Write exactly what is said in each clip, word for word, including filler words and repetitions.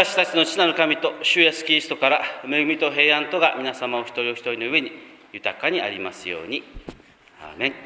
私たちの父なる神と主イエスキリストから恵みと平安とが皆様お一人お一人の上に豊かにありますように。アーメン。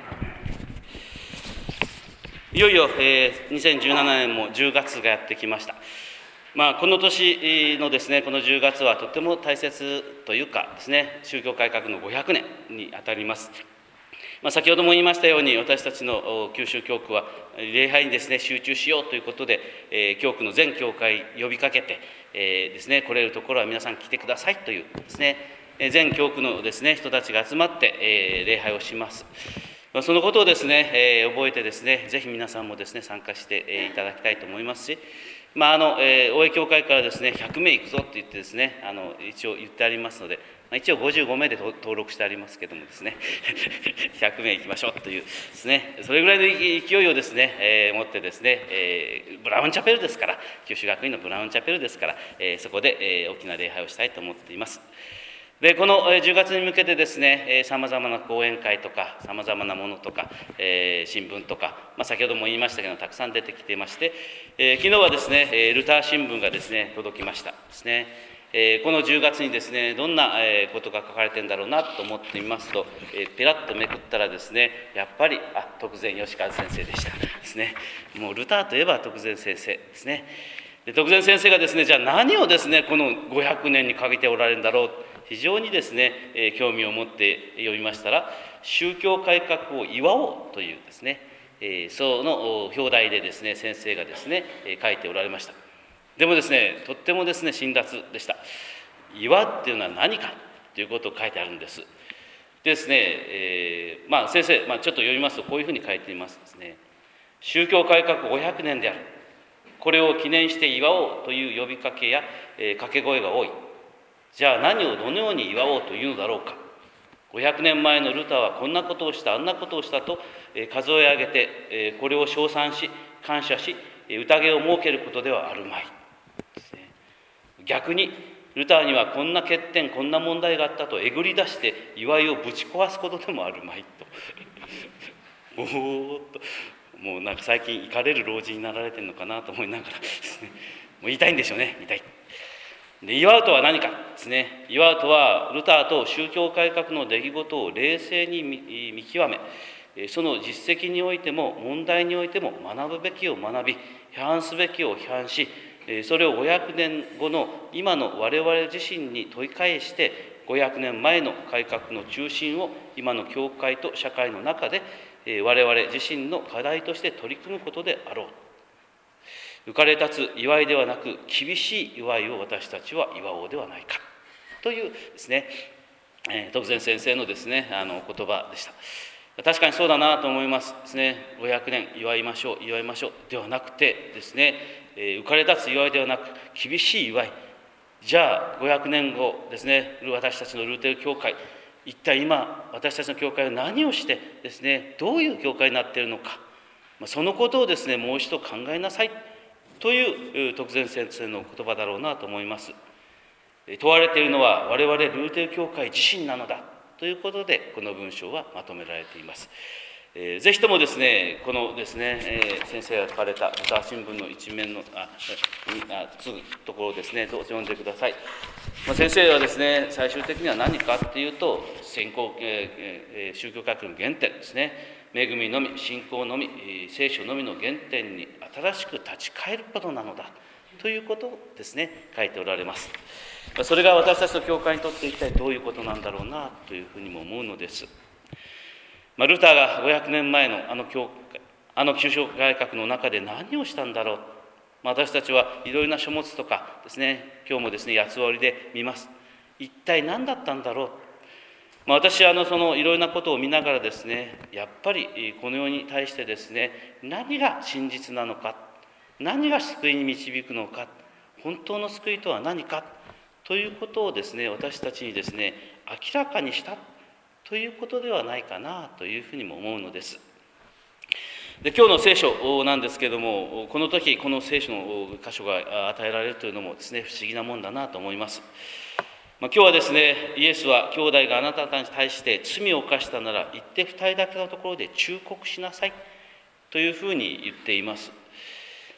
いよいよ、えー、にせんじゅうななねんもじゅうがつがやってきました。まあ、この年のですね、このじゅうがつはとても大切というかですね、宗教改革のごひゃくねんにあたります。まあ、先ほども言いましたように、私たちの九州教区は礼拝にですね集中しようということで、えー、教区の全教会呼びかけて、えー、ですね来れるところは皆さん来てくださいというですね、全教区のですね人たちが集まって、えー、礼拝をします。そのことをですね、えー、覚えてですね、ぜひ皆さんもですね参加して、えー、いただきたいと思いますし、まああのえー、大江教会からですねひゃくめい行くぞって言ってですね、あの一応言ってありますので、まあ、一応ごじゅうごめいで登録してありますけどもですねひゃくめい行きましょうというですね、それぐらいの勢いをですね、えー、持ってですね、えー、ブラウンチャペルですから、九州学院のブラウンチャペルですから、えー、そこで、えー、大きな礼拝をしたいと思っています。でこのじゅうがつに向けてですね、さまざまな講演会とかさまざまなものとか、えー、新聞とか、まあ、先ほども言いましたけどたくさん出てきていまして、えー、昨日はですねルター新聞がですね届きましたですね。えー、このじゅうがつにですねどんなことが書かれてるんだろうなと思ってみますと、えー、ペラッとめくったらですねやっぱりあ徳善義和先生でしたですね。もうルターといえば徳善先生ですね。で徳善先生がですねじゃあ何をですねこのごひゃくねんにかけておられるんだろう、非常にですね、えー、興味を持って読みましたら、宗教改革を祝おうというですね、えー、その表題でですね先生がですね、えー、書いておられました。でもですねとってもですね辛辣でした。祝うっていうのは何かということを書いてあるんです。ですね、えー、まあ先生、まあ、ちょっと読みますとこういうふうに書いていますですね。宗教改革ごひゃくねんである。これを記念して祝おうという呼びかけや、えー、掛け声が多い。じゃあ何をどのように祝おうというのだろうか。ごひゃくねんまえのルターはこんなことをしたあんなことをしたと数え上げて、これを称賛し感謝し宴を設けることではあるまいですね。逆にルターにはこんな欠点こんな問題があったとえぐり出して祝いをぶち壊すことでもあるまいとおーっともうなんか最近怒れる老人になられてるのかなと思いながらですね、もう言いたいんでしょうね、言いたい。で祝うとは何かですね。祝うとはルターと宗教改革の出来事を冷静に見極め、その実績においても問題においても学ぶべきを学び、批判すべきを批判し、それをごひゃくねんごの今の我々自身に問い返して、ごひゃくねんまえの改革の中心を今の教会と社会の中で我々自身の課題として取り組むことであろう。浮かれ立つ祝いではなく厳しい祝いを私たちは祝おうではないかというですね、えー、徳善先生のですねあの言葉でした。確かにそうだなと思いますですね。ごひゃくねん祝いましょう祝いましょうではなくてですね、えー、浮かれ立つ祝いではなく厳しい祝い。じゃあごひゃくねんごですね私たちのルーテル教会、一体今私たちの教会は何をしてですねどういう教会になっているのか、そのことをですねもう一度考えなさいという徳善先生の言葉だろうなと思います。問われているのは我々ルーテル教会自身なのだということでこの文章はまとめられています。えー、ぜひともですねこのですね、えー、先生が書かれたルター新聞の一面のああつぐところをですねどうぞ読んでください。まあ、先生はですね最終的には何かっていうと先行、えー、宗教改革の原点ですね。恵みのみ信仰のみ聖書のみの原点に新しく立ち返ることなのだということをですね書いておられます。それが私たちの教会にとって一体どういうことなんだろうなというふうにも思うのです。まあ、ルターがごひゃくねんまえのあの教会あの宗教改革の中で何をしたんだろう。まあ、私たちはいろいろな書物とかですね今日もですね八つ折りで見ます。一体何だったんだろう。まあ、私はあのそのいろいろなことを見ながらですねやっぱりこの世に対してですね何が真実なのか、何が救いに導くのか、本当の救いとは何かということをですね私たちにですね明らかにしたということではないかなというふうにも思うのです。で今日の聖書なんですけれども、この時この聖書の箇所が与えられるというのもですね不思議なもんだなと思います。まあ、今日はですねイエスは兄弟があなたに対して罪を犯したなら行って二人だけのところで忠告しなさいというふうに言っています。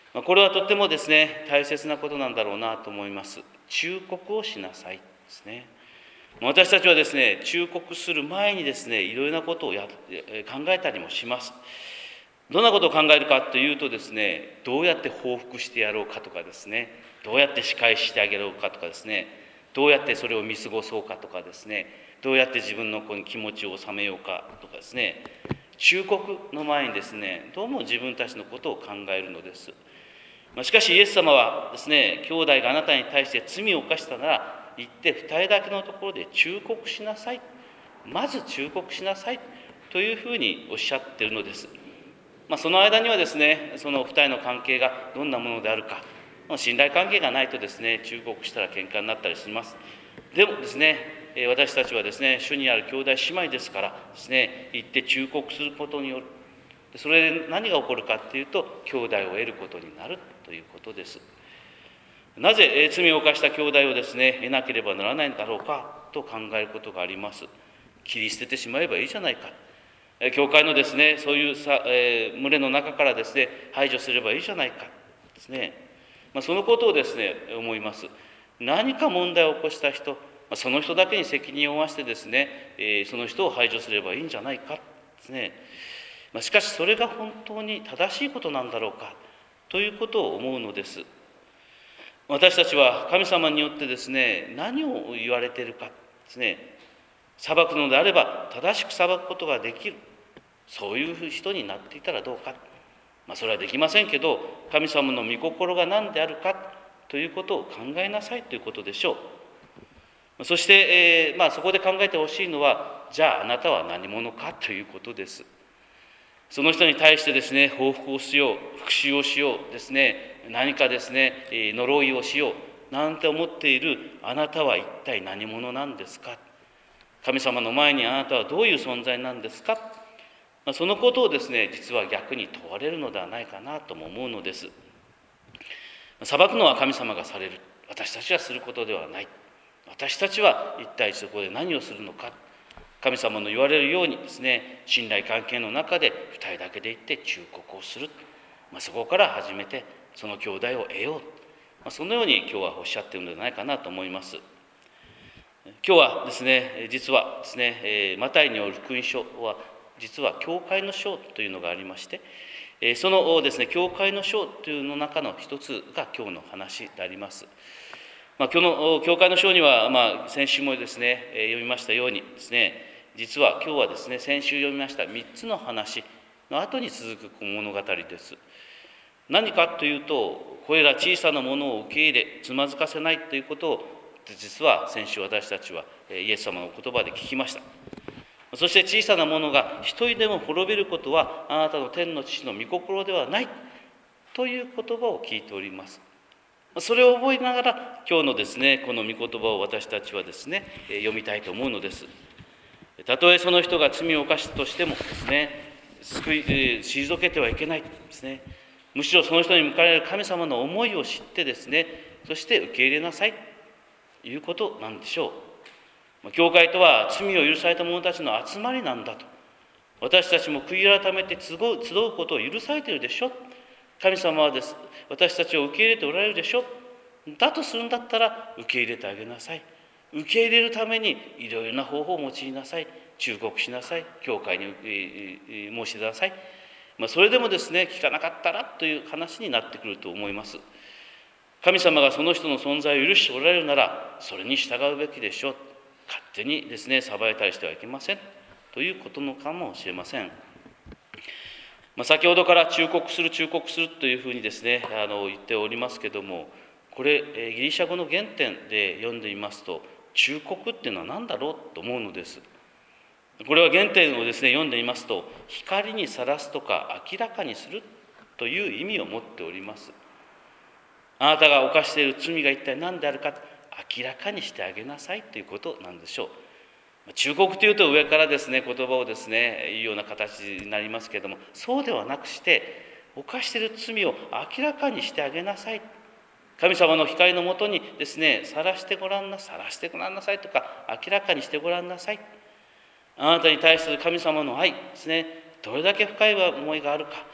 これはとってもですね、大切なことなんだろうなと思います。忠告をしなさいですね。私たちはですね、忠告する前にですね、いろいろなことをや考えたりもします。どんなことを考えるかというとですね、どうやって報復してやろうかとかですね、どうやって仕返してあげようかとかですね、どうやってそれを見過ごそうかとかですね、どうやって自分の気持ちを収めようかとかですね、忠告の前にですね、どうも自分たちのことを考えるのです。しかしイエス様はですね、兄弟があなたに対して罪を犯したなら、行って二人だけのところで忠告しなさい。まず忠告しなさいというふうにおっしゃっているのです。まあ、その間にはですね、その二人の関係がどんなものであるか、信頼関係がないとですね、忠告したら喧嘩になったりします。でもですね、私たちはですね、主にある兄弟姉妹ですからですね、行って忠告することによる。それで何が起こるかっていうと、兄弟を得ることになるということです。なぜ罪を犯した兄弟をですね、得なければならないんだろうかと考えることがあります。切り捨ててしまえばいいじゃないか。教会のですね、そういうさ、えー、群れの中からですね、排除すればいいじゃないかですね。まあ、そのことをですね、思います。何か問題を起こした人、その人だけに責任を負わせてですね、えー、その人を排除すればいいんじゃないかですね。まあ、しかしそれが本当に正しいことなんだろうかということを思うのです。私たちは神様によってですね、何を言われているかですね、裁くのであれば正しく裁くことができる、そういう人になっていたらどうか、まあ、それはできませんけど、神様の御心が何であるかということを考えなさいということでしょう。そして、えーまあ、そこで考えてほしいのは、じゃああなたは何者かということです。その人に対してですね、報復をしよう、復讐をしようですね、何かですね、呪いをしようなんて思っているあなたは一体何者なんですか。神様の前にあなたはどういう存在なんですか。そのことをですね、実は逆に問われるのではないかなとも思うのです。裁くのは神様がされる。私たちはすることではない。私たちは一体そこで何をするのか。神様の言われるようにですね、信頼関係の中で二人だけで行って忠告をする。まあ、そこから始めてその兄弟を得よう。まあ、そのように今日はおっしゃっているのではないかなと思います。今日はですね、実はですね、マタイによる福音書は実は教会の書というのがありまして、そのですね、教会の書というの中の一つが今日の話であります。まあ、今日の教会の書には、まあ、先週もですね、読みましたようにですね、実は今日はですね、先週読みましたみっつの話の後に続く物語です。何かというと、これら小さなものを受け入れ、つまずかせないということを、実は先週私たちはイエス様の言葉で聞きました。そして小さなものが一人でも滅びることはあなたの天の父の御心ではないという言葉を聞いております。それを覚えながら今日のですね、この御言葉を私たちはですね、読みたいと思うのです。たとえその人が罪を犯したとしてもですね、救い、退けてはいけないですね。むしろその人に向かわれる神様の思いを知ってですね、そして受け入れなさいということなんでしょう。教会とは罪を許された者たちの集まりなんだと。私たちも悔い改めて集うことを許されているでしょ。神様はです、私たちを受け入れておられるでしょ。だとするんだったら受け入れてあげなさい。受け入れるためにいろいろな方法を用いなさい。忠告しなさい。教会に申し出なさい。まあ、それでもですね、聞かなかったらという話になってくると思います。神様がその人の存在を許しておられるなら、それに従うべきでしょう。勝手にですね、裁いたりしてはいけませんということのかもしれません。まあ、先ほどから忠告する忠告するというふうにですね、あの言っておりますけども、これギリシャ語の原点で読んでみますと、忠告っていうのは何だろうと思うのです。これは原点をですね、読んでみますと、光にさらすとか明らかにするという意味を持っております。あなたが犯している罪が一体何であるか明らかにしてあげなさいということなんでしょう。忠告というと上からですね、言葉をですね、言うような形になりますけれども、そうではなくして、犯している罪を明らかにしてあげなさい。神様の光のもとにですね、晒してごらんなさい、晒してごらんなさいとか、明らかにしてごらんなさい。あなたに対する神様の愛ですね、どれだけ深い思いがあるか、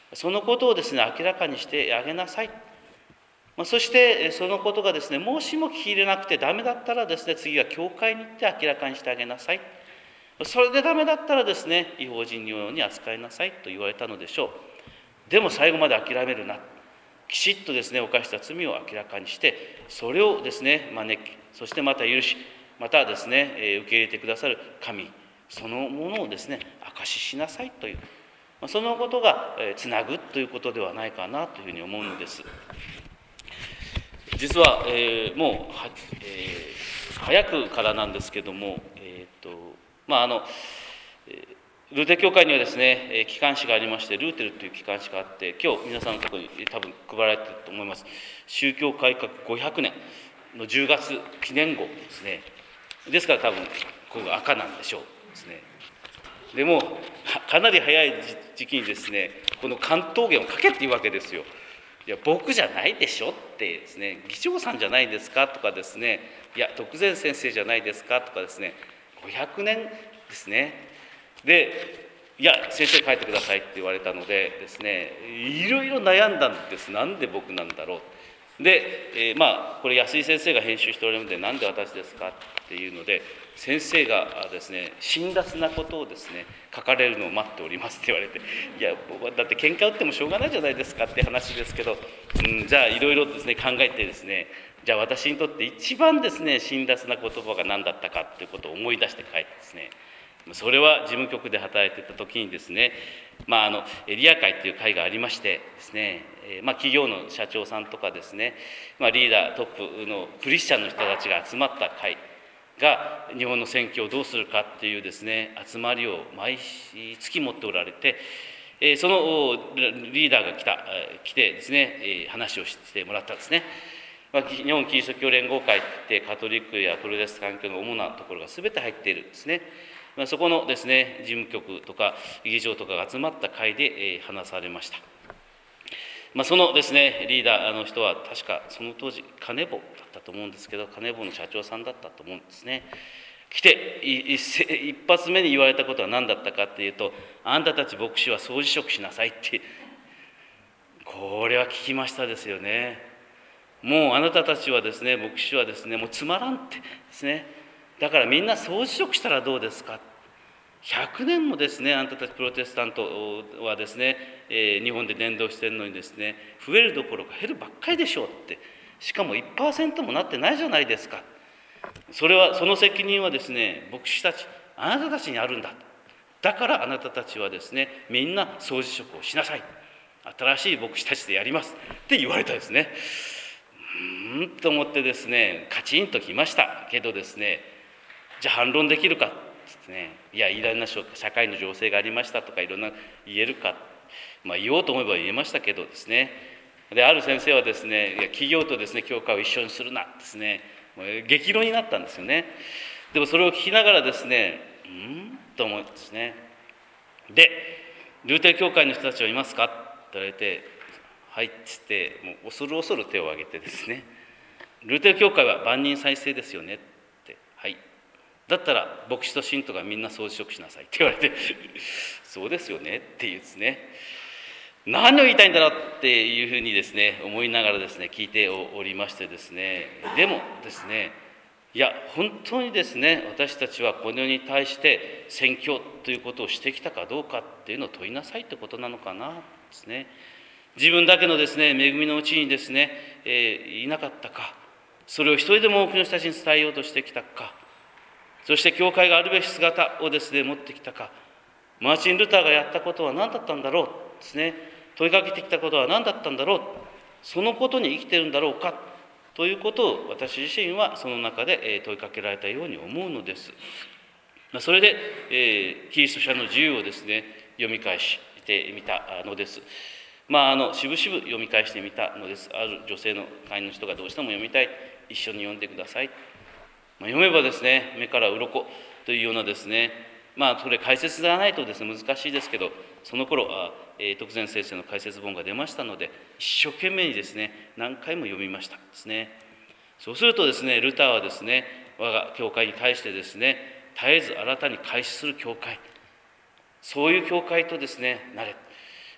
そのことをですね、明らかにしてあげなさい。まあ、そしてそのことがですね、もしも聞き入れなくてダメだったらですね、次は教会に行って明らかにしてあげなさい。それでダメだったらですね、異邦人のように扱いなさいと言われたのでしょう。でも最後まで諦めるな。きちっとですね、犯した罪を明らかにして、それをですね、招き、そしてまた許し、またですね、受け入れてくださる神、そのものをですね、証ししなさいという、そのことがつなぐということではないかなというふうに思うのです。実は、えー、もうは、えー、早くからなんですけども、えーとまああのルーテル教会にはですね、機関誌がありまして、ルーテルという機関誌があって、今日皆さんのところに多分配られていると思います。宗教改革ごひゃくねんのじゅうがつ記念号ですね。ですから多分ここが赤なんでしょうですね。でもかなり早い時期にですね、この関東言を書けっていうわけですよ。いや僕じゃないでしょってですね、議長さんじゃないですかとかですね、いや徳善先生じゃないですかとかですね、ごひゃくねんですね。で、いや先生書いてくださいって言われたのでですね、いろいろ悩んだんです。なんで僕なんだろう。で、えー、まあこれ安井先生が編集しておられるので、なんで私ですかっていうので、先生がですね、辛辣なことをですね書かれるのを待っておりますって言われて、いや僕はだって喧嘩売ってもしょうがないじゃないですかって話ですけど、うん、じゃあいろいろですね考えてですね、じゃあ私にとって一番ですね辛辣な言葉が何だったかっていうことを思い出して書いてですね、それは事務局で働いていた時にですね、まあ、あのエリア会っていう会がありましてですね、えーまあ、企業の社長さんとかですね、まあ、リーダートップのクリスチャンの人たちが集まった会が日本の選挙をどうするかっていうですね集まりを毎月持っておられて、えー、そのリーダーが来た来てですね、えー、話をしてもらったんですね。まあ、日本キリスト教連合会ってカトリックやプロテスタント教の主なところが全て入っているんですね。まあ、そこのですね事務局とか議長とかが集まった会で、えー、話されました。まあ、そのですねリーダーの人は確かその当時金棒だったと思うんですけど、金棒の社長さんだったと思うんですね。来て一発目に言われたことは何だったかっていうと、あんたたち牧師は総辞職しなさいって。これは聞きましたですよね。もうあなたたちはですね牧師はですねもうつまらんってですね、だからみんな総辞職したらどうですか。ひゃくねんもですねあんたたちプロテスタントはですね、えー、日本で伝道してるのにですね増えるどころか減るばっかりでしょうって、しかも いちパーセント もなってないじゃないですか。それはその責任はですね牧師たちあなたたちにあるんだ。だからあなたたちはですねみんな総辞職をしなさい、新しい牧師たちでやりますって言われたですね。うーんと思ってですねカチンときましたけどですね、じゃあ反論できるかですね、いやいろんな社会の情勢がありましたとかいろんな言えるか、まあ、言おうと思えば言えましたけどですね、である先生はですね、いや企業とですね教会を一緒にするなですね、もう激論になったんですよね。でもそれを聞きながらですね、うんと思うんですね。でルーテル教会の人たちはいますかって言われて、はいっつってもう恐る恐る手を挙げてですね、ルーテル教会は万人再生ですよねって、はい、だったら牧師と信徒がみんな総辞職しなさいって言われてそうですよねっていうですね、何を言いたいんだろうっていうふうにですね思いながらですね聞いておりましてですね、でもですね、いや本当にですね私たちはこの世に対して宣教ということをしてきたかどうかっていうのを問いなさいってことなのかなですね。自分だけのですね恵みのうちにですね、えー、いなかったか、それを一人でも多くの人たちに伝えようとしてきたか、そして教会があるべき姿をですね持ってきたか、マーチン・ルターがやったことは何だったんだろうですね、問いかけてきたことは何だったんだろう、そのことに生きているんだろうかということを私自身はその中で問いかけられたように思うのです。それで、えー、キリスト者の自由をですね読み返してみたのです。まあ、あのしぶしぶ読み返してみたのです。ある女性の会員の人がどうしても読みたい、一緒に読んでください。まあ、読めばですね目から鱗というようなですね、まあそれ解説がないとですね難しいですけど、その頃あ、えー、徳善先生の解説本が出ましたので一生懸命にですね何回も読みましたですね。そうするとですねルターはですね我が教会に対してですね絶えず新たに開始する教会、そういう教会とですねなれ、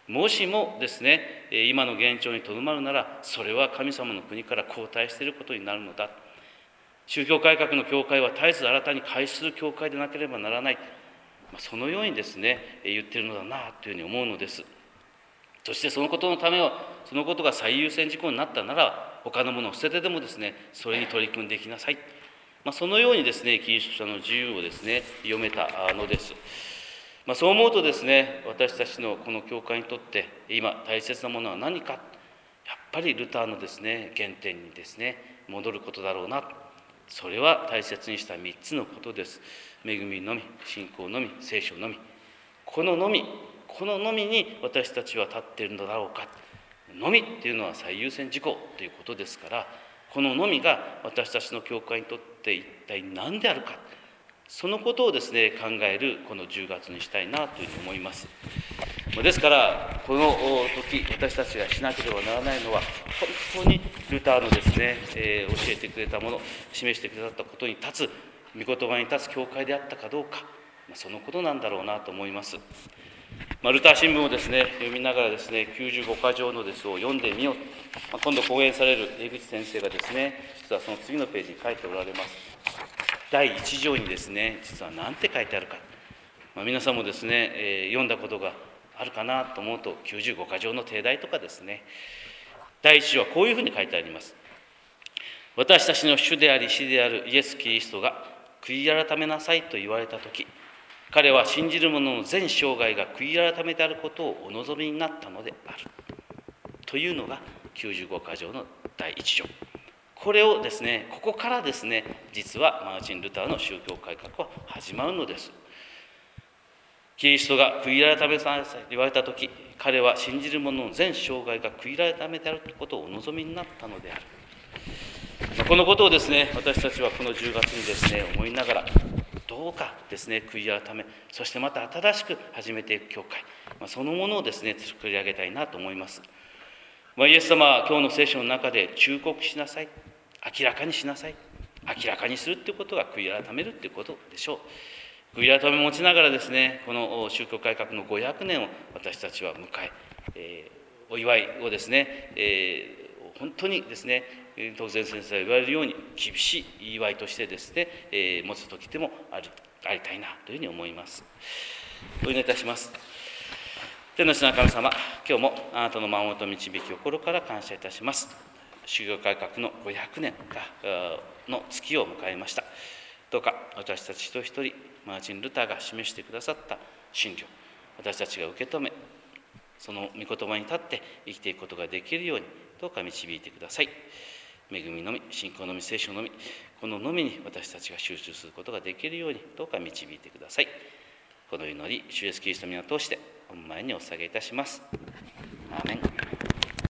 もしもですね、今の現状にとどまるなら、それは神様の国から後退していることになるのだ。宗教改革の教会は絶えず新たに開始する教会でなければならない。そのようにですね、言っているのだなというふうに思うのです。そしてそのことのためは、そのことが最優先事項になったなら、他のものを捨ててでもですね、それに取り組んでいきなさい。まあ、そのようにですね、キリスト者の自由をですね、読めたのです。まあ、そう思うとですね、私たちのこの教会にとって今大切なものは何か、やっぱりルターのですね、原点にですね、戻ることだろうな。それは大切にしたみっつのことです。恵みのみ、信仰のみ、聖書のみ。こののみ、こののみに私たちは立っているのだろうか。のみっていうのは最優先事項ということですから、こののみが私たちの教会にとって一体何であるか、そのことをですね、考えるこのじゅうがつにしたいなというふうに思います。ですから、この時、私たちがしなければならないのは、本当にルターのですね、えー、教えてくれたもの、示してくださったことに立つ、御言葉に立つ教会であったかどうか、そのことなんだろうなと思います。まあ、ルター新聞をですね、読みながらですね、きゅうじゅうごか条のですを読んでみよう。まあ、今度講演される江口先生がですね、実はその次のページに書いておられます。だいいち条にですね、実は何て書いてあるか。まあ、皆さんもですね、えー、読んだことがあるかなと思うと、きゅうじゅうごか条の定題とかですね、だいいち条はこういうふうに書いてあります。私たちの主であり師であるイエス・キリストが悔い改めなさいと言われたとき、彼は信じる者の全生涯が悔い改めであることをお望みになったのである。というのがきゅうじゅうごか条のだいいち条。これをですね、ここからですね、実はマーチン・ルターの宗教改革は始まるのです。キリストが悔い改めなさいと言われたとき、彼は信じる者の全生涯が悔い改めであることをお望みになったのである。このことをですね、私たちはこのじゅうがつにですね、思いながら、どうかですね、悔い改め、そしてまた新しく始めていく教会、まあ、そのものをですね、作り上げたいなと思います。まあ、イエス様は今日の聖書の中で忠告しなさい、明らかにしなさい、明らかにするということが悔い改めるということでしょう。悔い改めを持ちながらですね、この宗教改革のごひゃくねんを私たちは迎え、えー、お祝いをですね、えー、本当にですね、当然先生が言われるように厳しい祝いとしてですね、えー、持つ時でもあり、ありたいなというふうに思います。お祈りいたします。天の父なる神様、今日もあなたの守りと導きを心から感謝いたします。宗教改革のごひゃくねんがの月を迎えました。どうか私たち一人一人、マーチン・ルターが示してくださった信条、私たちが受け止め、その御言葉に立って生きていくことができるように、どうか導いてください。恵みのみ、信仰のみ、聖書のみ、こののみに私たちが集中することができるように、どうか導いてください。この祈り、主イエスキリストの皆を通して、御前にお捧げいたします。アーメン。